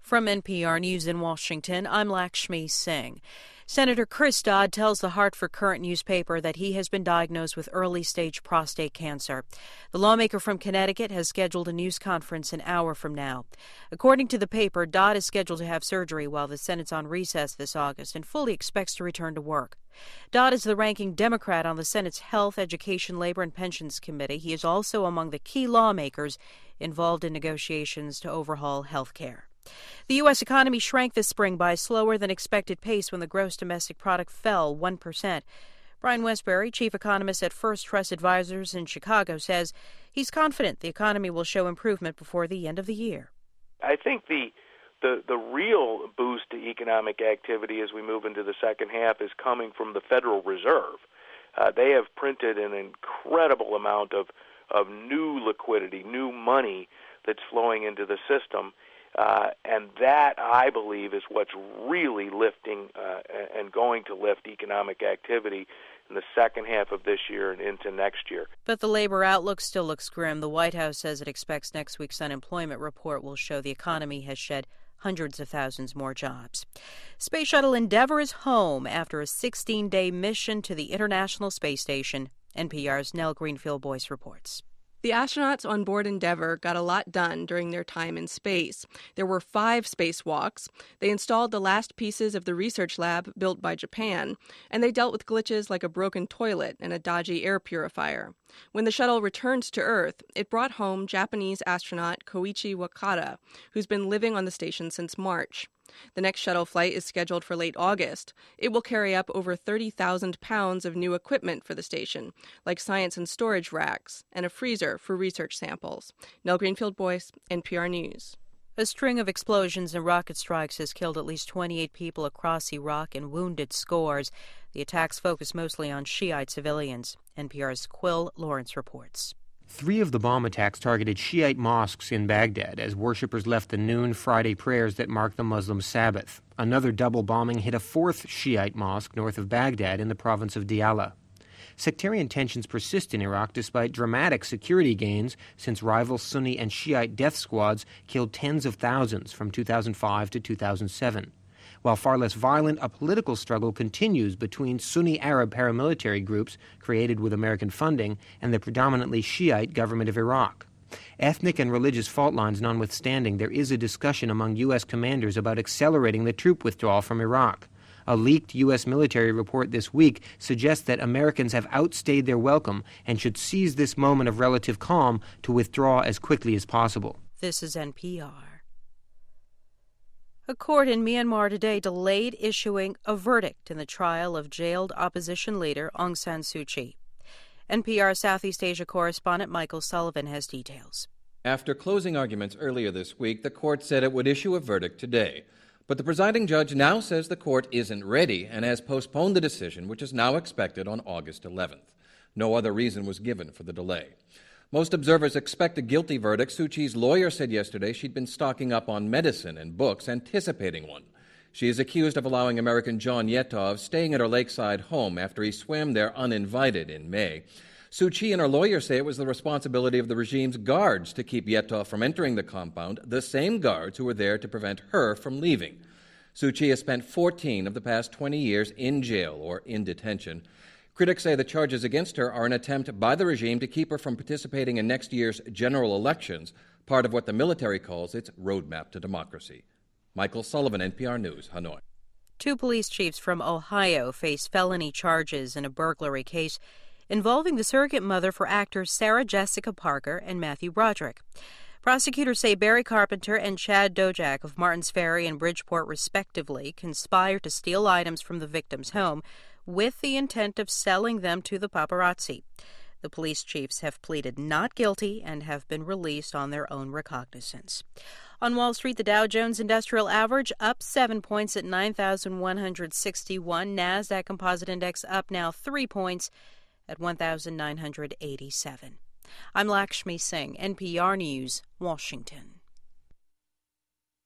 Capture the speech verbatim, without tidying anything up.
From N P R News in Washington, I'm Lakshmi Singh. Senator Chris Dodd tells the Hartford Courant newspaper that he has been diagnosed with early-stage prostate cancer. The lawmaker from Connecticut has scheduled a news conference an hour from now. According to the paper, Dodd is scheduled to have surgery while the Senate's on recess this August and fully expects to return to work. Dodd is the ranking Democrat on the Senate's Health, Education, Labor, and Pensions Committee. He is also among the key lawmakers involved in negotiations to overhaul health care. The U S economy shrank this spring by a slower than expected pace when the gross domestic product fell one percent. Brian Westbury, chief economist at First Trust Advisors in Chicago, says he's confident the economy will show improvement before the end of the year. I think the the, the real boost to economic activity as we move into the second half is coming from the Federal Reserve. Uh, they have printed an incredible amount of, of new liquidity, new money that's flowing into the system. Uh, and that, I believe, is what's really lifting uh, and going to lift economic activity in the second half of this year and into next year. But the labor outlook still looks grim. The White House says it expects next week's unemployment report will show the economy has shed hundreds of thousands more jobs. Space Shuttle Endeavour is home after a sixteen-day mission to the International Space Station. N P R's Nell Greenfield-Boyce reports. The astronauts on board Endeavour got a lot done during their time in space. There were five spacewalks. They installed the last pieces of the research lab built by Japan, and they dealt with glitches like a broken toilet and a dodgy air purifier. When the shuttle returned to Earth, it brought home Japanese astronaut Koichi Wakata, who's been living on the station since March. The next shuttle flight is scheduled for late August. It will carry up over thirty thousand pounds of new equipment for the station, like science and storage racks and a freezer for research samples. Nell Greenfield-Boyce, N P R News. A string of explosions and rocket strikes has killed at least twenty-eight people across Iraq and wounded scores. The attacks focus mostly on Shiite civilians. N P R's Quill Lawrence reports. Three of the bomb attacks targeted Shiite mosques in Baghdad as worshippers left the noon Friday prayers that mark the Muslim Sabbath. Another double bombing hit a fourth Shiite mosque north of Baghdad in the province of Diyala. Sectarian tensions persist in Iraq despite dramatic security gains since rival Sunni and Shiite death squads killed tens of thousands from two thousand five to two thousand seven. While far less violent, a political struggle continues between Sunni Arab paramilitary groups created with American funding and the predominantly Shiite government of Iraq. Ethnic and religious fault lines notwithstanding, there is a discussion among U S commanders about accelerating the troop withdrawal from Iraq. A leaked U S military report this week suggests that Americans have outstayed their welcome and should seize this moment of relative calm to withdraw as quickly as possible. This is N P R. A court in Myanmar today delayed issuing a verdict in the trial of jailed opposition leader Aung San Suu Kyi. N P R Southeast Asia correspondent Michael Sullivan has details. After closing arguments earlier this week, the court said it would issue a verdict today. But the presiding judge now says the court isn't ready and has postponed the decision, which is now expected on August eleventh. No other reason was given for the delay. Most observers expect a guilty verdict. Suu Kyi's lawyer said yesterday she'd been stocking up on medicine and books, anticipating one. She is accused of allowing American John Yetov staying at her lakeside home after he swam there uninvited in May. Suu Kyi and her lawyer say it was the responsibility of the regime's guards to keep Yetov from entering the compound, the same guards who were there to prevent her from leaving. Suu Kyi has spent fourteen of the past twenty years in jail or in detention. Critics say the charges against her are an attempt by the regime to keep her from participating in next year's general elections, part of what the military calls its roadmap to democracy. Michael Sullivan, N P R News, Hanoi. Two police chiefs from Ohio face felony charges in a burglary case involving the surrogate mother for actors Sarah Jessica Parker and Matthew Broderick. Prosecutors say Barry Carpenter and Chad Dojak of Martins Ferry and Bridgeport, respectively, conspired to steal items from the victim's home with the intent of selling them to the paparazzi. The police chiefs have pleaded not guilty and have been released on their own recognizance. On Wall Street, the Dow Jones Industrial Average up seven points at nine thousand one hundred sixty-one. NASDAQ Composite Index up now three points at one thousand nine hundred eighty-seven. I'm Lakshmi Singh, N P R News, Washington.